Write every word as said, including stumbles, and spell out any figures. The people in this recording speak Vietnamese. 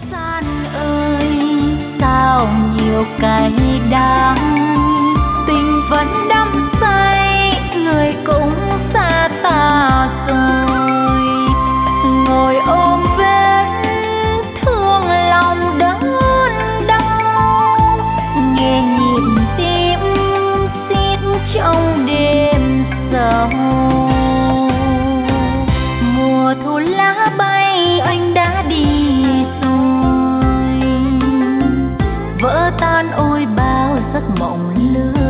San ơi, sao nhiều cái đắng, tình vẫn đắm say, người cũng xa ta rồi. Ngồi ôm vết thương lòng đớn đau, nghe nhịp tim xiết trong đêm sâu. Mùa thu lá bay anh đã đi rồi, vỡ tan ôi bao giấc mộng lứa.